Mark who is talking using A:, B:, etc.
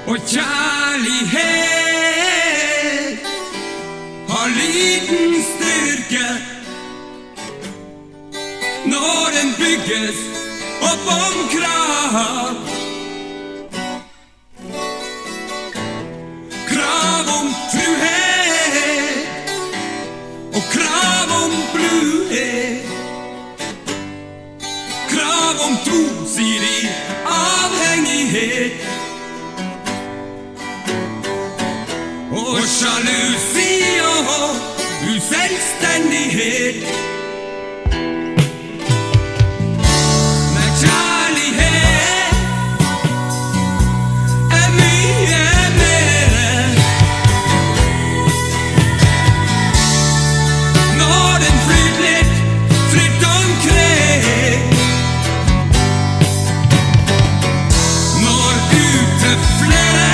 A: Og kjærlighet har liten styrke når den bygges opp om krav. Krav om truhet og krav om bluhet. Krav om tosidig avhengighet. Og sjalusi og uselvstendighet. Men kjærlighet er mye mer. Når den flyter litt fritt omkring. Når ute flere